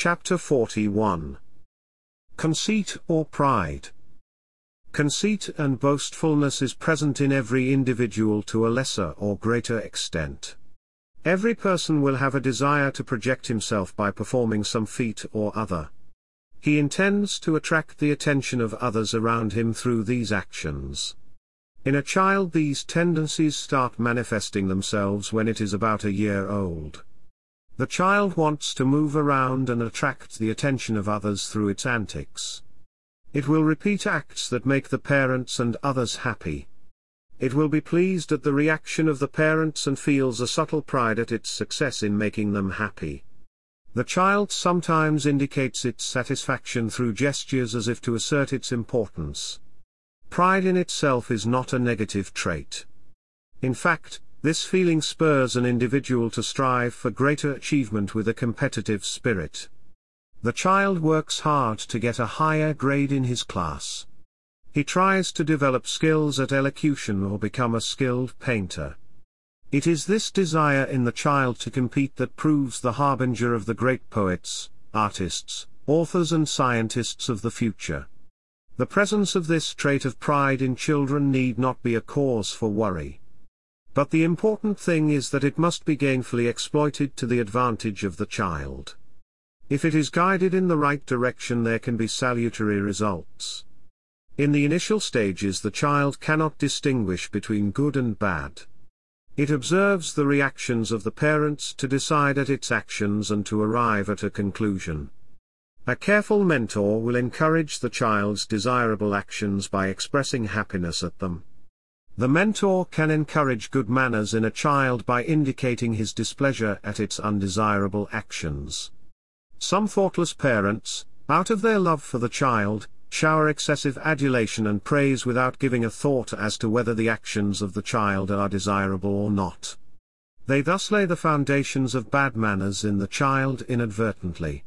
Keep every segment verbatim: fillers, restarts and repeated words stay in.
Chapter forty-one. Conceit or Pride. Conceit and boastfulness is present in every individual to a lesser or greater extent. Every person will have a desire to project himself by performing some feat or other. He intends to attract the attention of others around him through these actions. In a child, these tendencies start manifesting themselves when it is about a year old. The child wants to move around and attract the attention of others through its antics. It will repeat acts that make the parents and others happy. It will be pleased at the reaction of the parents and feels a subtle pride at its success in making them happy. The child sometimes indicates its satisfaction through gestures as if to assert its importance. Pride in itself is not a negative trait. In fact, this feeling spurs an individual to strive for greater achievement with a competitive spirit. The child works hard to get a higher grade in his class. He tries to develop skills at elocution or become a skilled painter. It is this desire in the child to compete that proves the harbinger of the great poets, artists, authors and scientists of the future. The presence of this trait of pride in children need not be a cause for worry. But the important thing is that it must be gainfully exploited to the advantage of the child. If it is guided in the right direction, there can be salutary results. In the initial stages, the child cannot distinguish between good and bad. It observes the reactions of the parents to decide at its actions and to arrive at a conclusion. A careful mentor will encourage the child's desirable actions by expressing happiness at them. The mentor can encourage good manners in a child by indicating his displeasure at its undesirable actions. Some thoughtless parents, out of their love for the child, shower excessive adulation and praise without giving a thought as to whether the actions of the child are desirable or not. They thus lay the foundations of bad manners in the child inadvertently.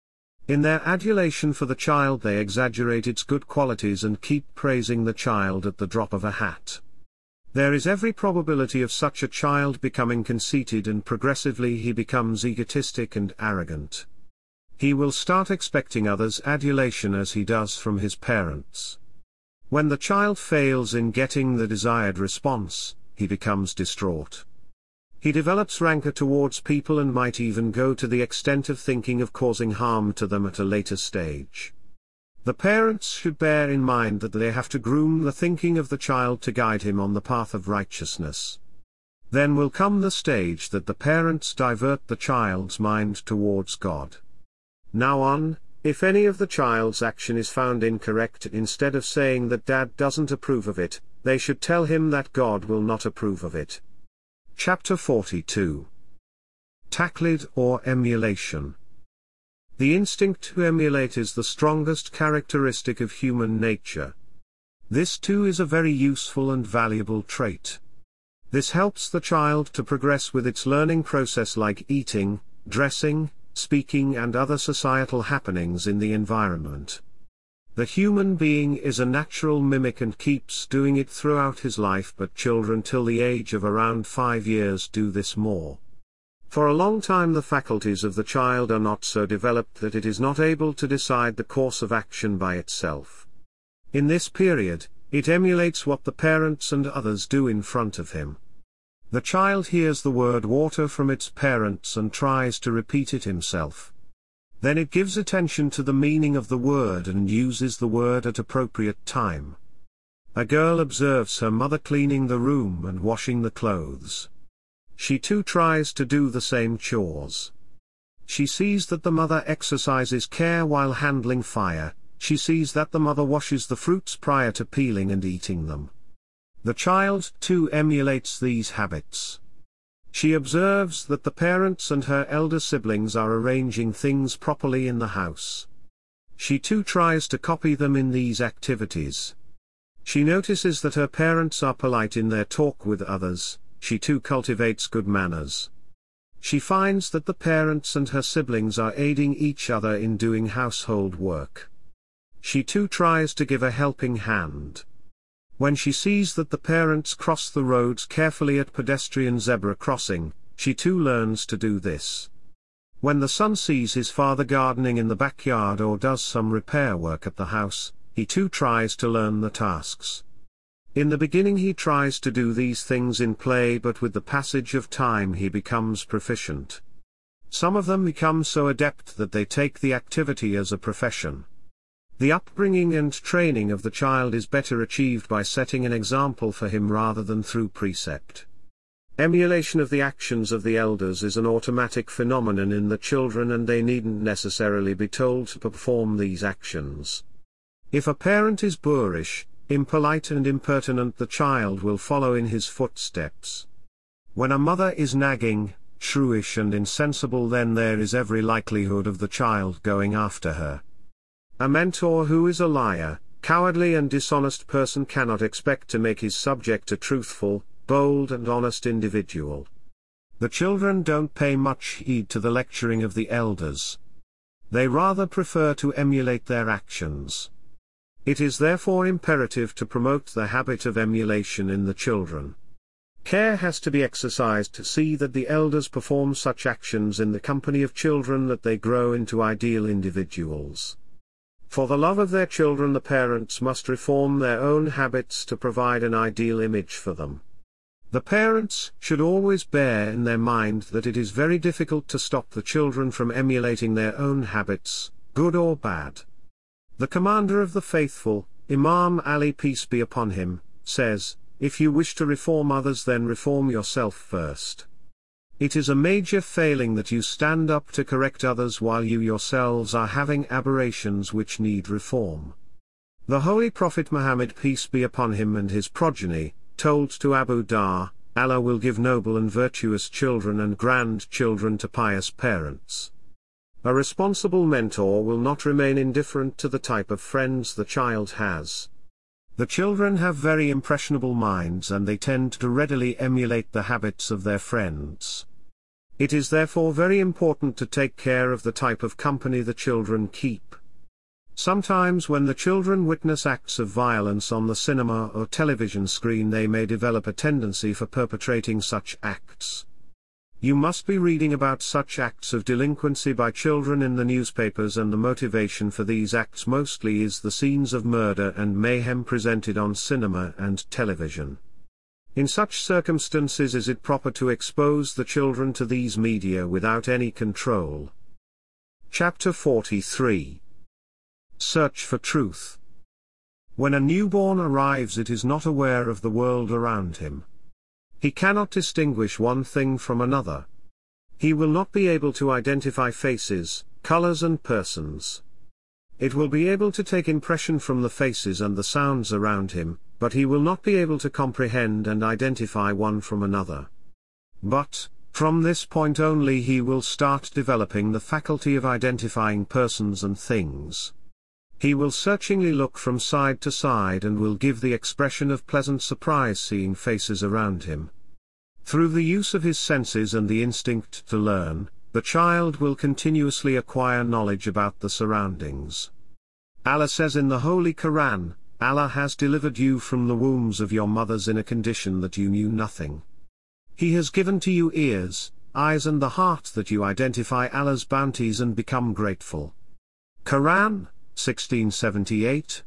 In their adulation for the child, they exaggerate its good qualities and keep praising the child at the drop of a hat. There is every probability of such a child becoming conceited, and progressively he becomes egotistic and arrogant. He will start expecting others' adulation as he does from his parents. When the child fails in getting the desired response, he becomes distraught. He develops rancor towards people and might even go to the extent of thinking of causing harm to them at a later stage. The parents should bear in mind that they have to groom the thinking of the child to guide him on the path of righteousness. Then will come the stage that the parents divert the child's mind towards God. Now on, if any of the child's action is found incorrect, instead of saying that Dad doesn't approve of it, they should tell him that God will not approve of it. Chapter forty-two. Taqlid or emulation. The instinct to emulate is the strongest characteristic of human nature. This too is a very useful and valuable trait. This helps the child to progress with its learning process, like eating, dressing, speaking and other societal happenings in the environment. The human being is a natural mimic and keeps doing it throughout his life, but children till the age of around five years do this more. For a long time the faculties of the child are not so developed that it is not able to decide the course of action by itself. In this period, it emulates what the parents and others do in front of him. The child hears the word water from its parents and tries to repeat it himself. Then it gives attention to the meaning of the word and uses the word at appropriate time. A girl observes her mother cleaning the room and washing the clothes. She too tries to do the same chores. She sees that the mother exercises care while handling fire. She sees that the mother washes the fruits prior to peeling and eating them. The child too emulates these habits. She observes that the parents and her elder siblings are arranging things properly in the house. She too tries to copy them in these activities. She notices that her parents are polite in their talk with others. She too cultivates good manners. She finds that the parents and her siblings are aiding each other in doing household work. She too tries to give a helping hand. When she sees that the parents cross the roads carefully at pedestrian zebra crossing, she too learns to do this. When the son sees his father gardening in the backyard or does some repair work at the house, he too tries to learn the tasks. In the beginning he tries to do these things in play, but with the passage of time he becomes proficient. Some of them become so adept that they take the activity as a profession. The upbringing and training of the child is better achieved by setting an example for him rather than through precept. Emulation of the actions of the elders is an automatic phenomenon in the children, and they needn't necessarily be told to perform these actions. If a parent is boorish, impolite and impertinent, the child will follow in his footsteps. When a mother is nagging, shrewish and insensible, then there is every likelihood of the child going after her. A mentor who is a liar, cowardly and dishonest person cannot expect to make his subject a truthful, bold and honest individual. The children don't pay much heed to the lecturing of the elders. They rather prefer to emulate their actions. It is therefore imperative to promote the habit of emulation in the children. Care has to be exercised to see that the elders perform such actions in the company of children that they grow into ideal individuals. For the love of their children, the parents must reform their own habits to provide an ideal image for them. The parents should always bear in their mind that it is very difficult to stop the children from emulating their own habits, good or bad. The commander of the faithful, Imam Ali peace be upon him, says, "If you wish to reform others, then reform yourself first." It is a major failing that you stand up to correct others while you yourselves are having aberrations which need reform. The Holy Prophet Muhammad peace be upon him and his progeny, told to Abu Dhar, Allah will give noble and virtuous children and grandchildren to pious parents. A responsible mentor will not remain indifferent to the type of friends the child has. The children have very impressionable minds, and they tend to readily emulate the habits of their friends. It is therefore very important to take care of the type of company the children keep. Sometimes when the children witness acts of violence on the cinema or television screen, they may develop a tendency for perpetrating such acts. You must be reading about such acts of delinquency by children in the newspapers, and the motivation for these acts mostly is the scenes of murder and mayhem presented on cinema and television. In such circumstances is it proper to expose the children to these media without any control. Chapter forty-three. Search for truth. When a newborn arrives, it is not aware of the world around him. He cannot distinguish one thing from another. He will not be able to identify faces, colors and persons. It will be able to take impression from the faces and the sounds around him, but he will not be able to comprehend and identify one from another. But, from this point only, he will start developing the faculty of identifying persons and things. He will searchingly look from side to side and will give the expression of pleasant surprise seeing faces around him. Through the use of his senses and the instinct to learn, the child will continuously acquire knowledge about the surroundings. Allah says in the Holy Quran, Allah has delivered you from the wombs of your mothers in a condition that you knew nothing. He has given to you ears, eyes and the heart that you identify Allah's bounties and become grateful. Quran sixteen seventy-eight.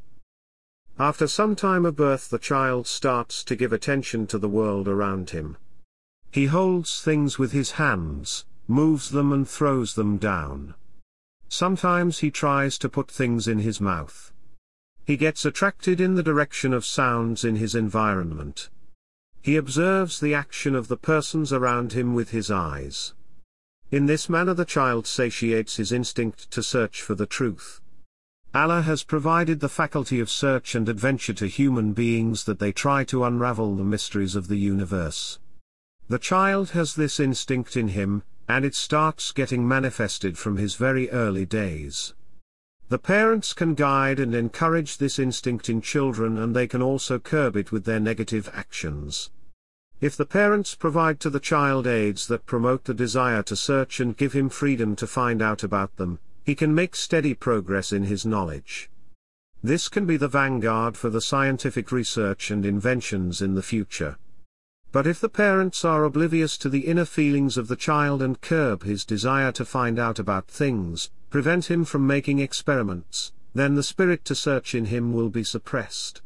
After some time of birth, the child starts to give attention to the world around him. He holds things with his hands, moves them and throws them down. Sometimes he tries to put things in his mouth. He gets attracted in the direction of sounds in his environment. He observes the action of the persons around him with his eyes. In this manner the child satiates his instinct to search for the truth. Allah has provided the faculty of search and adventure to human beings that they try to unravel the mysteries of the universe. The child has this instinct in him, and it starts getting manifested from his very early days. The parents can guide and encourage this instinct in children, and they can also curb it with their negative actions. If the parents provide to the child aids that promote the desire to search and give him freedom to find out about them, he can make steady progress in his knowledge. This can be the vanguard for the scientific research and inventions in the future. But if the parents are oblivious to the inner feelings of the child and curb his desire to find out about things, prevent him from making experiments, then the spirit to search in him will be suppressed.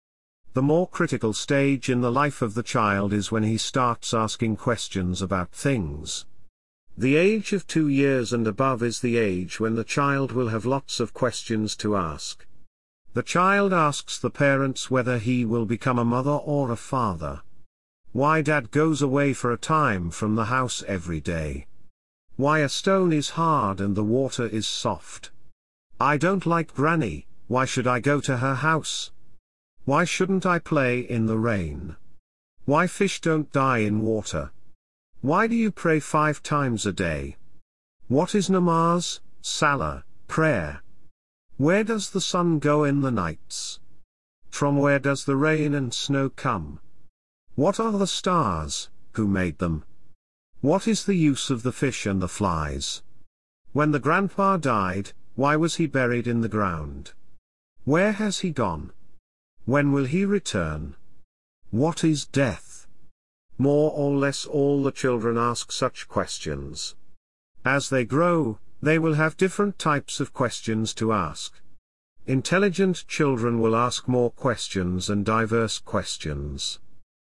The more critical stage in the life of the child is when he starts asking questions about things. The age of two years and above is the age when the child will have lots of questions to ask. The child asks the parents whether he will become a mother or a father. Why dad goes away for a time from the house every day. Why a stone is hard and the water is soft. I don't like Granny, why should I go to her house? Why shouldn't I play in the rain? Why fish don't die in water? Why do you pray five times a day? What is namaz, salah, prayer? Where does the sun go in the nights? From where does the rain and snow come? What are the stars, who made them? What is the use of the fish and the flies? When the grandpa died, why was he buried in the ground? Where has he gone? When will he return? What is death? More or less all the children ask such questions. As they grow, they will have different types of questions to ask. Intelligent children will ask more questions and diverse questions.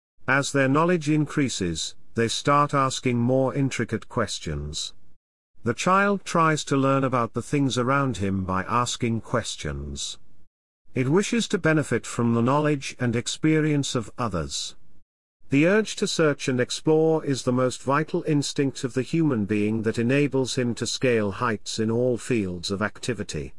As their knowledge increases, they start asking more intricate questions. The child tries to learn about the things around him by asking questions. It wishes to benefit from the knowledge and experience of others. The urge to search and explore is the most vital instinct of the human being that enables him to scale heights in all fields of activity.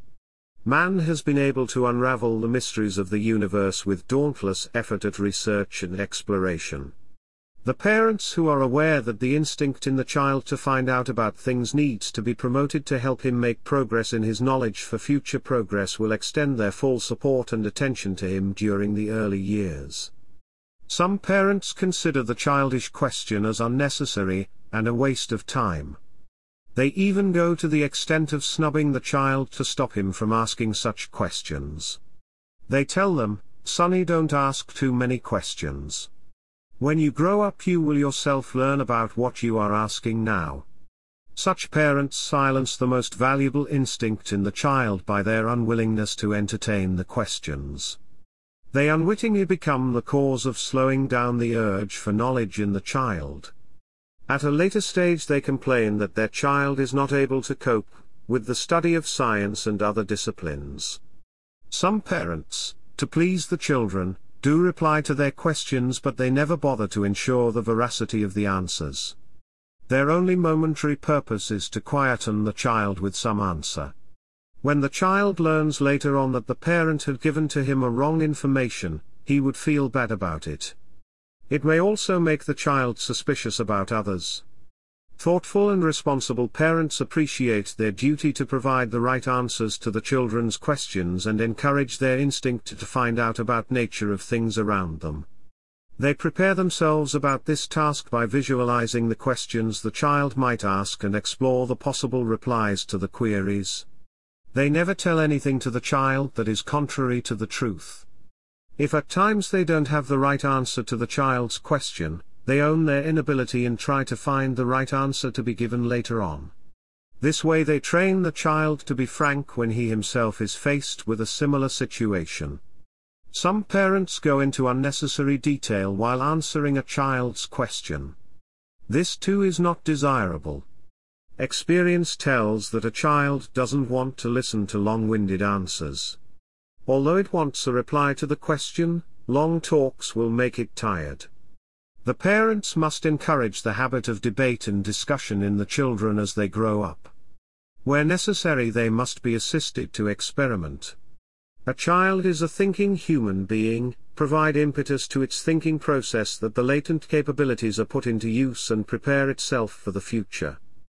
Man has been able to unravel the mysteries of the universe with dauntless effort at research and exploration. The parents who are aware that the instinct in the child to find out about things needs to be promoted to help him make progress in his knowledge for future progress will extend their full support and attention to him during the early years. Some parents consider the childish question as unnecessary, and a waste of time. They even go to the extent of snubbing the child to stop him from asking such questions. They tell them, "Sonny, don't ask too many questions. When you grow up you will yourself learn about what you are asking now." Such parents silence the most valuable instinct in the child by their unwillingness to entertain the questions. They unwittingly become the cause of slowing down the urge for knowledge in the child. At a later stage they complain that their child is not able to cope with the study of science and other disciplines. Some parents, to please the children, do reply to their questions, but they never bother to ensure the veracity of the answers. Their only momentary purpose is to quieten the child with some answer. When the child learns later on that the parent had given to him a wrong information, he would feel bad about it. It may also make the child suspicious about others. Thoughtful and responsible parents appreciate their duty to provide the right answers to the children's questions and encourage their instinct to find out about nature of things around them. They prepare themselves about this task by visualizing the questions the child might ask and explore the possible replies to the queries. They never tell anything to the child that is contrary to the truth. If at times they don't have the right answer to the child's question, they own their inability and try to find the right answer to be given later on. This way they train the child to be frank when he himself is faced with a similar situation. Some parents go into unnecessary detail while answering a child's question. This too is not desirable. Experience tells that a child doesn't want to listen to long-winded answers. Although it wants a reply to the question, long talks will make it tired. The parents must encourage the habit of debate and discussion in the children as they grow up. Where necessary, they must be assisted to experiment. A child is a thinking human being. Provide impetus to its thinking process that the latent capabilities are put into use and prepare itself for the future.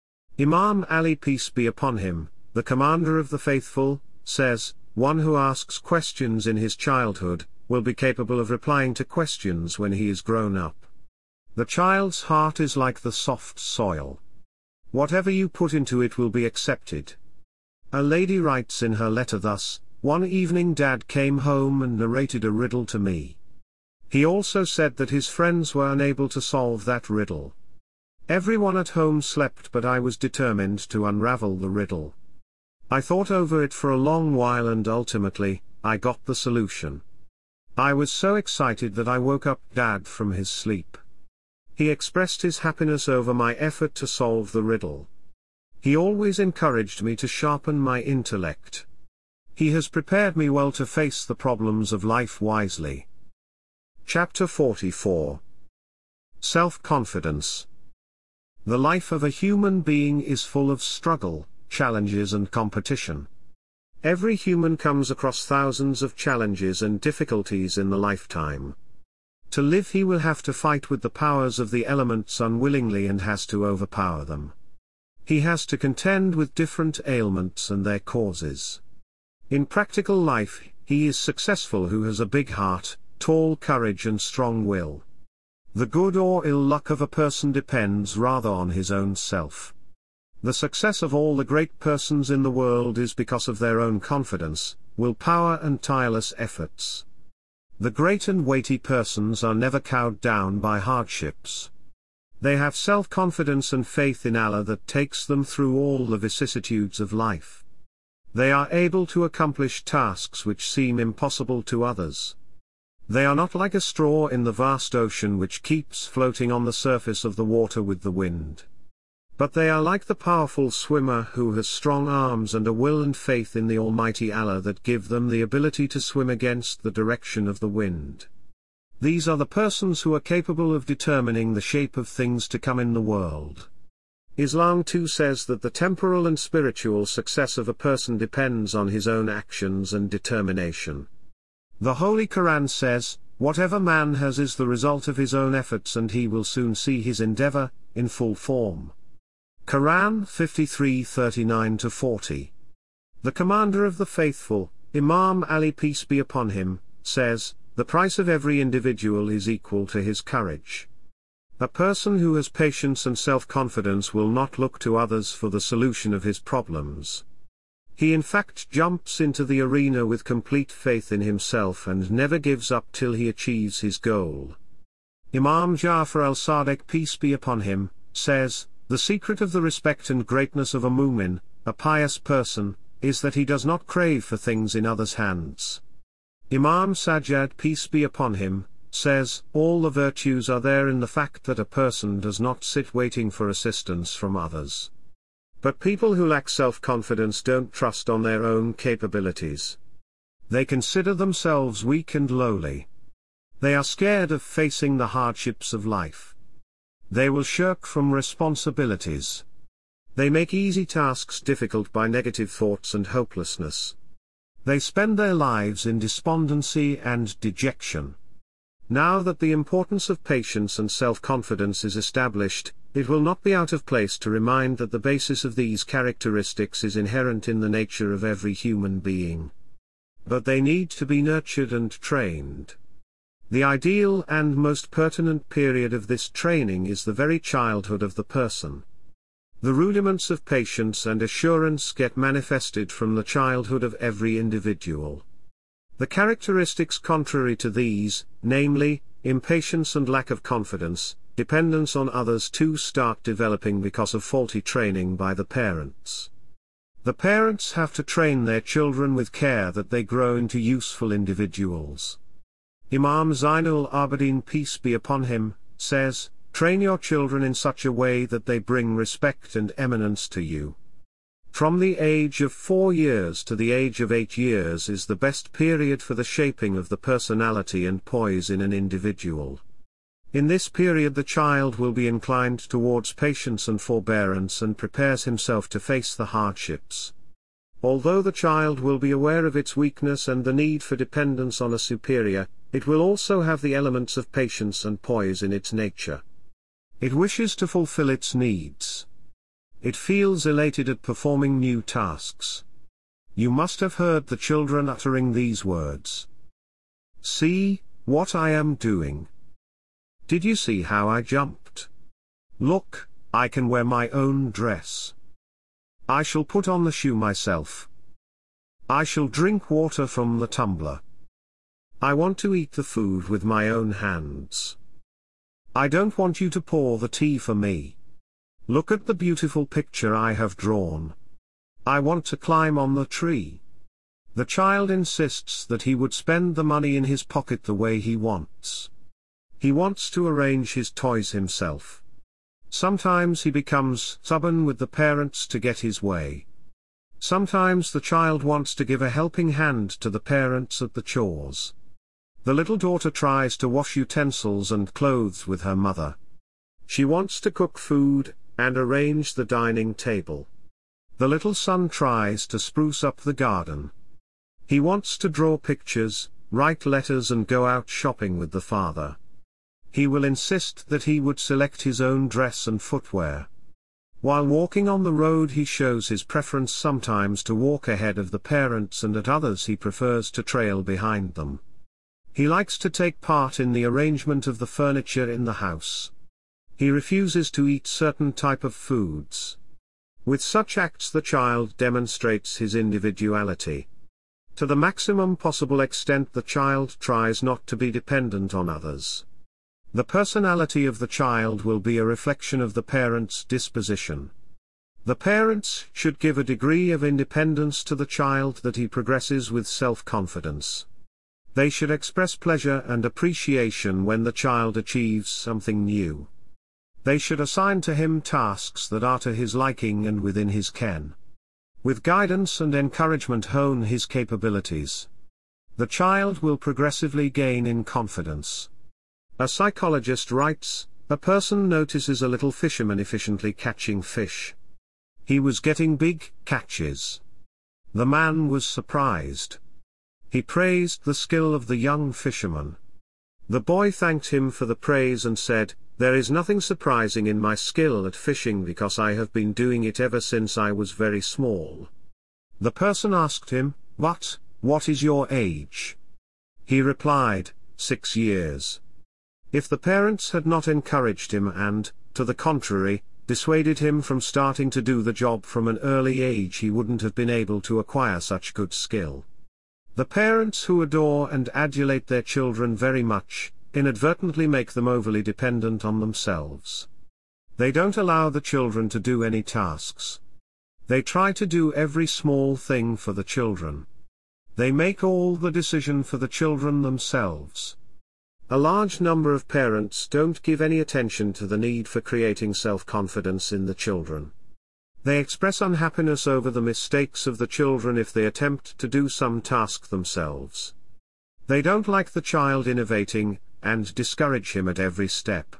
Imam Ali, peace be upon him, the commander of the faithful, says, "One who asks questions in his childhood, will be capable of replying to questions when he is grown up." The child's heart is like the soft soil. Whatever you put into it will be accepted. A lady writes in her letter thus, "One evening Dad came home and narrated a riddle to me. He also said that his friends were unable to solve that riddle. Everyone at home slept, but I was determined to unravel the riddle. I thought over it for a long while and ultimately, I got the solution. I was so excited that I woke up Dad from his sleep. He expressed his happiness over my effort to solve the riddle. He always encouraged me to sharpen my intellect. He has prepared me well to face the problems of life wisely. Chapter forty-four. Self-confidence. The life of a human being is full of struggle, challenges and competition. Every human comes across thousands of challenges and difficulties in the lifetime. To live, he will have to fight with the powers of the elements unwillingly and has to overpower them. He has to contend with different ailments and their causes. In practical life, he is successful who has a big heart, tall courage and strong will. The good or ill luck of a person depends rather on his own self. The success of all the great persons in the world is because of their own confidence, willpower and tireless efforts. The great and weighty persons are never cowed down by hardships. They have self-confidence and faith in Allah that takes them through all the vicissitudes of life. They are able to accomplish tasks which seem impossible to others. They are not like a straw in the vast ocean which keeps floating on the surface of the water with the wind. But they are like the powerful swimmer who has strong arms and a will and faith in the Almighty Allah that give them the ability to swim against the direction of the wind. These are the persons who are capable of determining the shape of things to come in the world. Islam too says that the temporal and spiritual success of a person depends on his own actions and determination. The Holy Quran says, "Whatever man has is the result of his own efforts and he will soon see his endeavor, in full form." Quran fifty-three thirty-nine to forty. The Commander of the Faithful, Imam Ali peace be upon him, says, "The price of every individual is equal to his courage." A person who has patience and self-confidence will not look to others for the solution of his problems. He in fact jumps into the arena with complete faith in himself and never gives up till he achieves his goal. Imam Ja'far al-Sadiq peace be upon him, says, "The secret of the respect and greatness of a mu'min, a pious person, is that he does not crave for things in others' hands." Imam Sajjad peace be upon him, says, "All the virtues are there in the fact that a person does not sit waiting for assistance from others." But people who lack self-confidence don't trust on their own capabilities. They consider themselves weak and lowly. They are scared of facing the hardships of life. They will shirk from responsibilities. They make easy tasks difficult by negative thoughts and hopelessness. They spend their lives in despondency and dejection. Now that the importance of patience and self-confidence is established, it will not be out of place to remind that the basis of these characteristics is inherent in the nature of every human being. But they need to be nurtured and trained. The ideal and most pertinent period of this training is the very childhood of the person. The rudiments of patience and assurance get manifested from the childhood of every individual. The characteristics contrary to these, namely, impatience and lack of confidence, dependence on others too, start developing because of faulty training by the parents. The parents have to train their children with care that they grow into useful individuals. Imam Zainul Abidin peace be upon him, says, "Train your children in such a way that they bring respect and eminence to you." From the age of four years to the age of eight years is the best period for the shaping of the personality and poise in an individual. In this period the child will be inclined towards patience and forbearance and prepares himself to face the hardships. Although the child will be aware of its weakness and the need for dependence on a superior, it will also have the elements of patience and poise in its nature. It wishes to fulfill its needs. It feels elated at performing new tasks. You must have heard the children uttering these words. "See, what I am doing. Did you see how I jumped? Look, I can wear my own dress. I shall put on the shoe myself. I shall drink water from the tumbler. I want to eat the food with my own hands. I don't want you to pour the tea for me. Look at the beautiful picture I have drawn. I want to climb on the tree. The child insists that he would spend the money in his pocket the way he wants. He wants to arrange his toys himself. Sometimes he becomes stubborn with the parents to get his way. Sometimes the child wants to give a helping hand to the parents at the chores. The little daughter tries to wash utensils and clothes with her mother. She wants to cook food and arrange the dining table. The little son tries to spruce up the garden. He wants to draw pictures, write letters and go out shopping with the father. He will insist that he would select his own dress and footwear. While walking on the road he shows his preference sometimes to walk ahead of the parents, and at others he prefers to trail behind them. He likes to take part in the arrangement of the furniture in the house. He refuses to eat certain type of foods. With such acts the child demonstrates his individuality. To the maximum possible extent the child tries not to be dependent on others. The personality of the child will be a reflection of the parent's disposition. The parents should give a degree of independence to the child that he progresses with self-confidence. They should express pleasure and appreciation when the child achieves something new. They should assign to him tasks that are to his liking and within his ken. With guidance and encouragement hone his capabilities. The child will progressively gain in confidence. A psychologist writes, a person notices a little fisherman efficiently catching fish. He was getting big catches. The man was surprised. He praised the skill of the young fisherman. The boy thanked him for the praise and said, "There is nothing surprising in my skill at fishing because I have been doing it ever since I was very small." The person asked him, "But, what is your age?" He replied, "Six years." If the parents had not encouraged him and, to the contrary, dissuaded him from starting to do the job from an early age, he wouldn't have been able to acquire such good skill. The parents who adore and adulate their children very much, inadvertently make them overly dependent on themselves. They don't allow the children to do any tasks. They try to do every small thing for the children. They make all the decision for the children themselves. A large number of parents don't give any attention to the need for creating self-confidence in the children. They express unhappiness over the mistakes of the children if they attempt to do some task themselves. They don't like the child innovating, and discourage him at every step.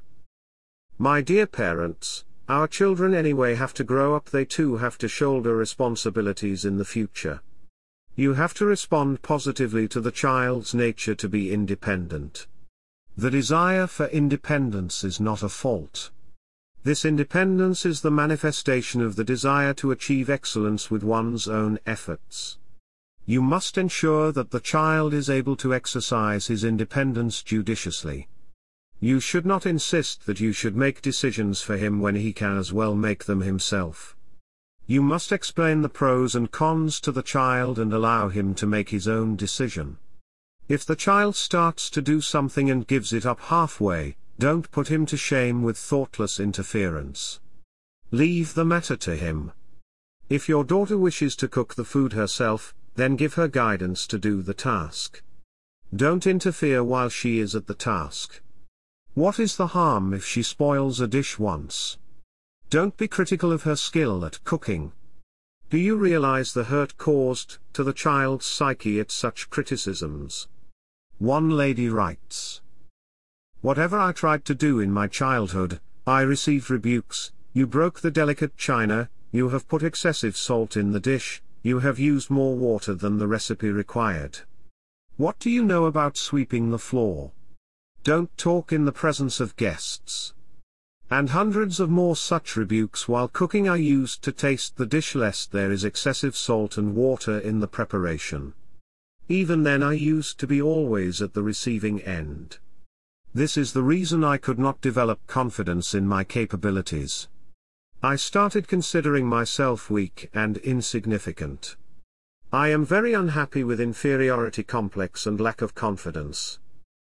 My dear parents, our children anyway have to grow up, they too have to shoulder responsibilities in the future. You have to respond positively to the child's nature to be independent. The desire for independence is not a fault. This independence is the manifestation of the desire to achieve excellence with one's own efforts. You must ensure that the child is able to exercise his independence judiciously. You should not insist that you should make decisions for him when he can as well make them himself. You must explain the pros and cons to the child and allow him to make his own decision. If the child starts to do something and gives it up halfway, don't put him to shame with thoughtless interference. Leave the matter to him. If your daughter wishes to cook the food herself, then give her guidance to do the task. Don't interfere while she is at the task. What is the harm if she spoils a dish once? Don't be critical of her skill at cooking. Do you realize the hurt caused to the child's psyche at such criticisms? One lady writes, "Whatever I tried to do in my childhood, I received rebukes. You broke the delicate china, you have put excessive salt in the dish, you have used more water than the recipe required. What do you know about sweeping the floor? Don't talk in the presence of guests." And hundreds of more such rebukes while cooking are used to taste the dish lest there is excessive salt and water in the preparation. Even then I used to be always at the receiving end. This is the reason I could not develop confidence in my capabilities. I started considering myself weak and insignificant. I am very unhappy with inferiority complex and lack of confidence.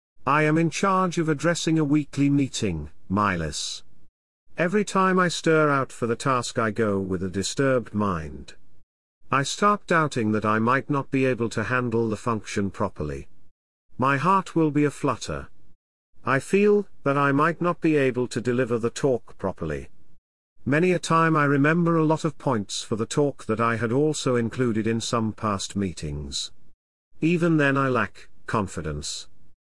I am in charge of addressing a weekly meeting, Miles. Every time I stir out for the task I go with a disturbed mind. I start doubting that I might not be able to handle the function properly. My heart will be aflutter. I feel that I might not be able to deliver the talk properly. Many a time I remember a lot of points for the talk that I had also included in some past meetings. Even then I lack confidence.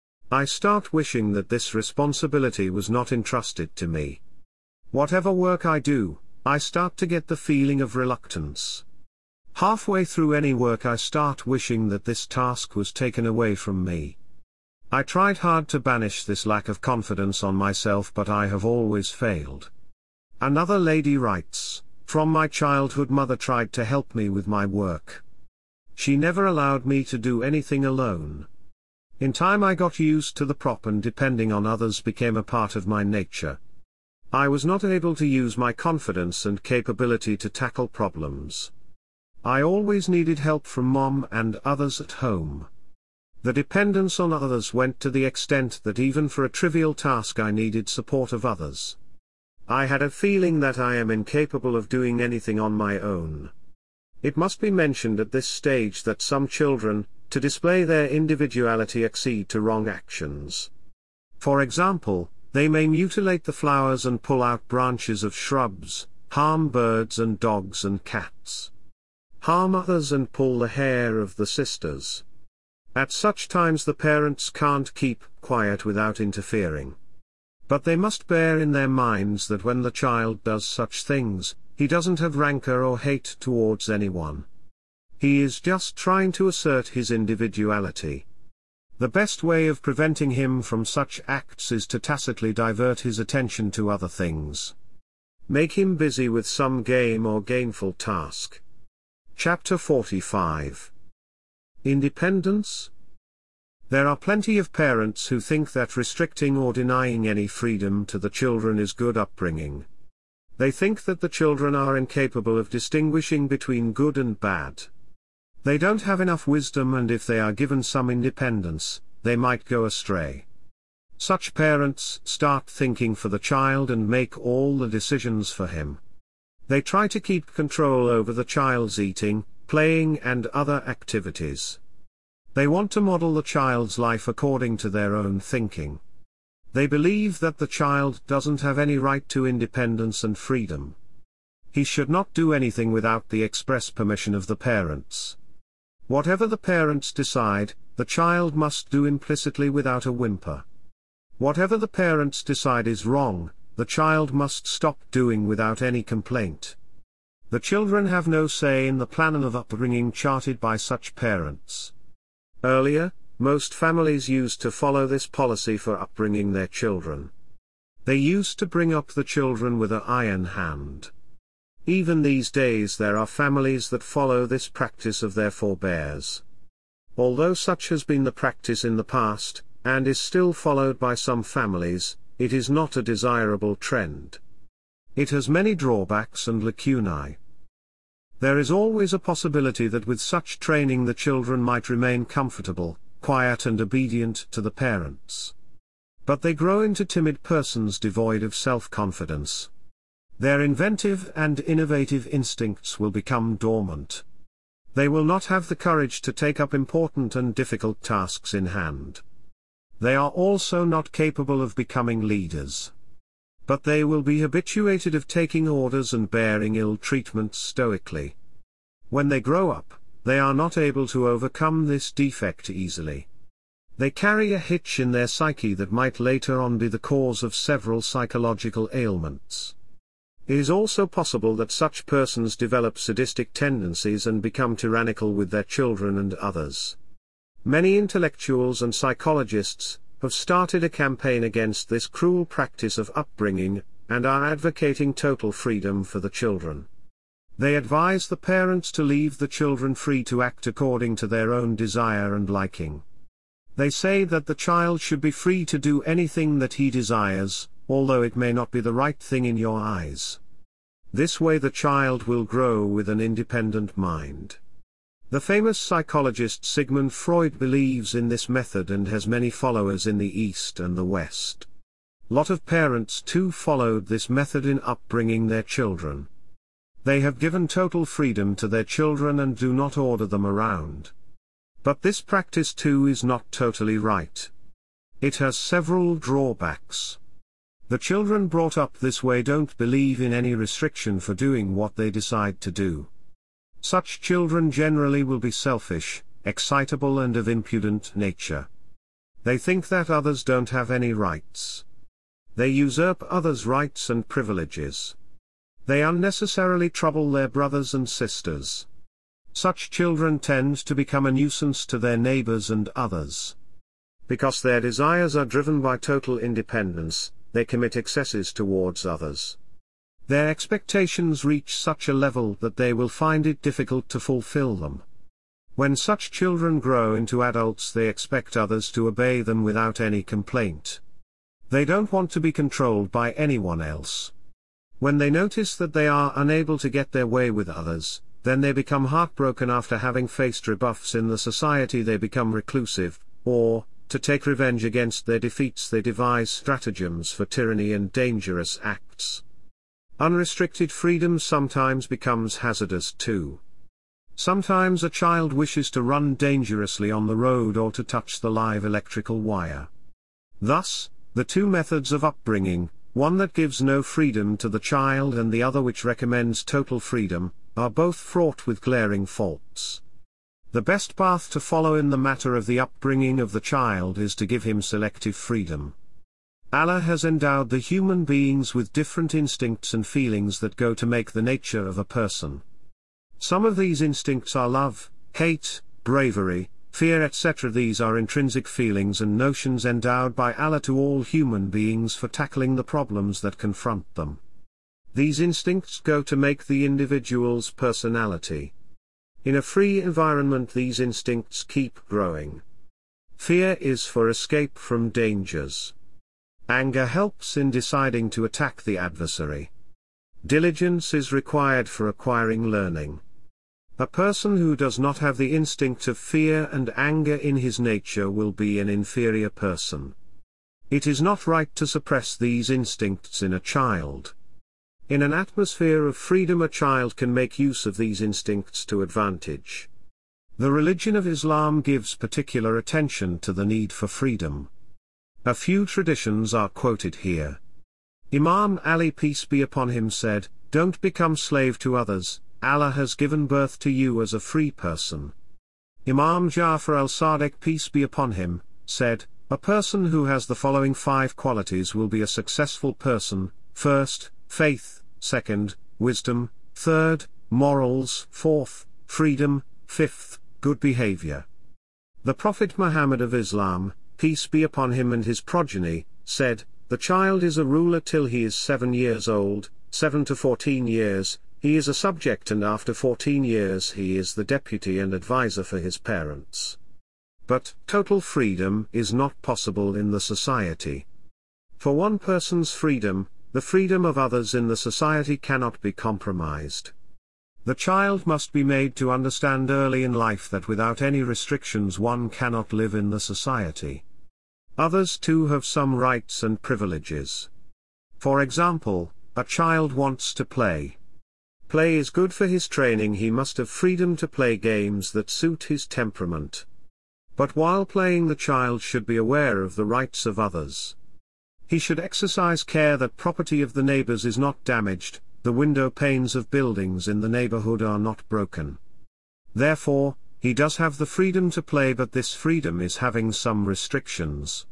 I start wishing that this responsibility was not entrusted to me. Whatever work I do, I start to get the feeling of reluctance. Halfway through any work I start wishing that this task was taken away from me. I tried hard to banish this lack of confidence on myself, but I have always failed. Another lady writes, "From my childhood mother tried to help me with my work. She never allowed me to do anything alone. In time I got used to the prop and depending on others became a part of my nature. I was not able to use my confidence and capability to tackle problems. I always needed help from mom and others at home. The dependence on others went to the extent that even for a trivial task I needed support of others. I had a feeling that I am incapable of doing anything on my own." It must be mentioned at this stage that some children, to display their individuality, accede to wrong actions. For example, they may mutilate the flowers and pull out branches of shrubs, harm birds and dogs and cats, harm others and pull the hair of the sisters. At such times the parents can't keep quiet without interfering. But they must bear in their minds that when the child does such things, he doesn't have rancor or hate towards anyone. He is just trying to assert his individuality. The best way of preventing him from such acts is to tacitly divert his attention to other things. Make him busy with some game or gainful task. Chapter forty-five. Independence? There are plenty of parents who think that restricting or denying any freedom to the children is good upbringing. They think that the children are incapable of distinguishing between good and bad. They don't have enough wisdom, and if they are given some independence, they might go astray. Such parents start thinking for the child and make all the decisions for him. They try to keep control over the child's eating, playing and other activities. They want to model the child's life according to their own thinking. They believe that the child doesn't have any right to independence and freedom. He should not do anything without the express permission of the parents. Whatever the parents decide, the child must do implicitly without a whimper. Whatever the parents decide is wrong, the child must stop doing without any complaint. The children have no say in the plan of upbringing charted by such parents. Earlier, most families used to follow this policy for upbringing their children. They used to bring up the children with an iron hand. Even these days there are families that follow this practice of their forebears. Although such has been the practice in the past, and is still followed by some families, it is not a desirable trend. It has many drawbacks and lacunae. There is always a possibility that with such training the children might remain comfortable, quiet and obedient to the parents. But they grow into timid persons devoid of self-confidence. Their inventive and innovative instincts will become dormant. They will not have the courage to take up important and difficult tasks in hand. They are also not capable of becoming leaders. But they will be habituated of taking orders and bearing ill treatment stoically. When they grow up, they are not able to overcome this defect easily. They carry a hitch in their psyche that might later on be the cause of several psychological ailments. It is also possible that such persons develop sadistic tendencies and become tyrannical with their children and others. Many intellectuals and psychologists have started a campaign against this cruel practice of upbringing, and are advocating total freedom for the children. They advise the parents to leave the children free to act according to their own desire and liking. They say that the child should be free to do anything that he desires, although it may not be the right thing in your eyes. This way the child will grow with an independent mind. The famous psychologist Sigmund Freud believes in this method and has many followers in the East and the West. Lot of parents too followed this method in upbringing their children. They have given total freedom to their children and do not order them around. But this practice too is not totally right. It has several drawbacks. The children brought up this way don't believe in any restriction for doing what they decide to do. Such children generally will be selfish, excitable and of impudent nature. They think that others don't have any rights. They usurp others' rights and privileges. They unnecessarily trouble their brothers and sisters. Such children tend to become a nuisance to their neighbors and others. Because their desires are driven by total independence, they commit excesses towards others. Their expectations reach such a level that they will find it difficult to fulfill them. When such children grow into adults, they expect others to obey them without any complaint. They don't want to be controlled by anyone else. When they notice that they are unable to get their way with others, then they become heartbroken. After having faced rebuffs in the society, they become reclusive, or, to take revenge against their defeats, they devise stratagems for tyranny and dangerous acts. Unrestricted freedom sometimes becomes hazardous too. Sometimes a child wishes to run dangerously on the road or to touch the live electrical wire. Thus, the two methods of upbringing, one that gives no freedom to the child and the other which recommends total freedom, are both fraught with glaring faults. The best path to follow in the matter of the upbringing of the child is to give him selective freedom. Allah has endowed the human beings with different instincts and feelings that go to make the nature of a person. Some of these instincts are love, hate, bravery, fear, et cetera. These are intrinsic feelings and notions endowed by Allah to all human beings for tackling the problems that confront them. These instincts go to make the individual's personality. In a free environment, these instincts keep growing. Fear is for escape from dangers. Anger helps in deciding to attack the adversary. Diligence is required for acquiring learning. A person who does not have the instinct of fear and anger in his nature will be an inferior person. It is not right to suppress these instincts in a child. In an atmosphere of freedom, a child can make use of these instincts to advantage. The religion of Islam gives particular attention to the need for freedom. A few traditions are quoted here. Imam Ali, peace be upon him, said, "Don't become slave to others. Allah has given birth to you as a free person." Imam Ja'far al-Sadiq, peace be upon him, said, "A person who has the following five qualities will be a successful person: first, faith; second, wisdom; third, morals; fourth, freedom; fifth, good behavior." The Prophet Muhammad of Islam, peace be upon him and his progeny, said, "The child is a ruler till he is seven years old, seven to fourteen years, he is a subject, and after fourteen years he is the deputy and advisor for his parents." But total freedom is not possible in the society. For one person's freedom, the freedom of others in the society cannot be compromised. The child must be made to understand early in life that without any restrictions one cannot live in the society. Others too have some rights and privileges. For example, a child wants to play. Play is good for his training. He must have freedom to play games that suit his temperament. But while playing, the child should be aware of the rights of others. He should exercise care that property of the neighbors is not damaged, the window panes of buildings in the neighborhood are not broken. Therefore, he does have the freedom to play, but this freedom is having some restrictions.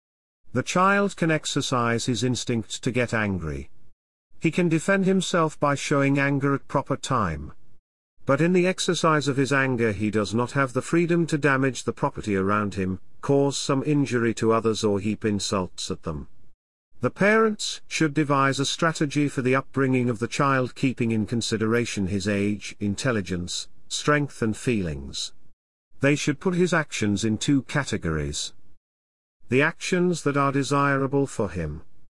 The child can exercise his instinct to get angry. He can defend himself by showing anger at proper time. But in the exercise of his anger he does not have the freedom to damage the property around him, cause some injury to others, or heap insults at them. The parents should devise a strategy for the upbringing of the child, keeping in consideration his age, intelligence, strength and feelings. They should put his actions in two categories. The actions that are desirable for him.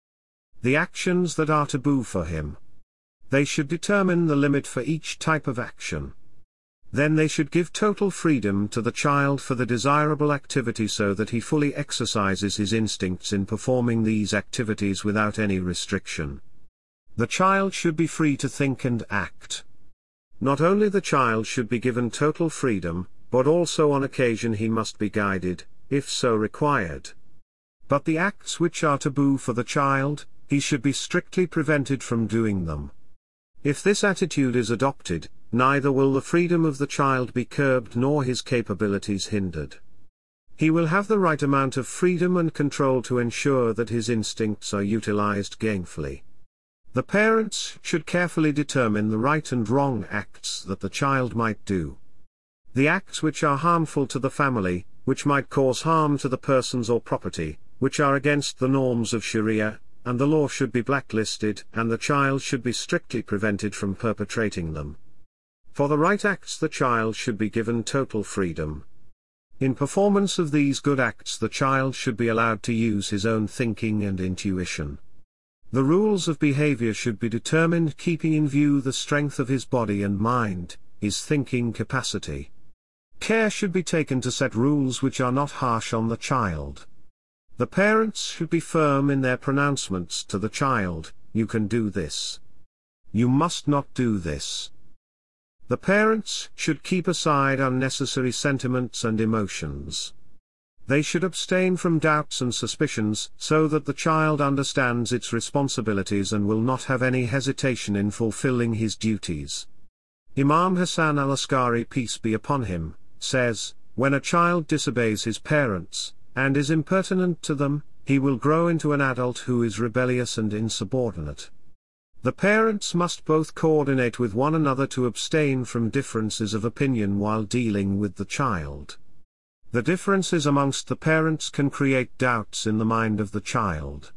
The actions that are taboo for him. They should determine the limit for each type of action. Then they should give total freedom to the child for the desirable activity so that he fully exercises his instincts in performing these activities without any restriction. The child should be free to think and act. Not only the child should be given total freedom, but also on occasion he must be guided, if so required. But the acts which are taboo for the child, he should be strictly prevented from doing them. If this attitude is adopted, neither will the freedom of the child be curbed nor his capabilities hindered. He will have the right amount of freedom and control to ensure that his instincts are utilized gainfully. The parents should carefully determine the right and wrong acts that the child might do. The acts which are harmful to the family, which might cause harm to the persons or property, which are against the norms of Sharia, and the law should be blacklisted, and the child should be strictly prevented from perpetrating them. For the right acts the child should be given total freedom. In performance of these good acts the child should be allowed to use his own thinking and intuition. The rules of behavior should be determined keeping in view the strength of his body and mind, his thinking capacity. Care should be taken to set rules which are not harsh on the child. The parents should be firm in their pronouncements to the child: you can do this. You must not do this. The parents should keep aside unnecessary sentiments and emotions. They should abstain from doubts and suspicions so that the child understands its responsibilities and will not have any hesitation in fulfilling his duties. Imam Hassan al-Askari, peace be upon him, says, when a child disobeys his parents, and is impertinent to them, he will grow into an adult who is rebellious and insubordinate. The parents must both coordinate with one another to abstain from differences of opinion while dealing with the child. The differences amongst the parents can create doubts in the mind of the child.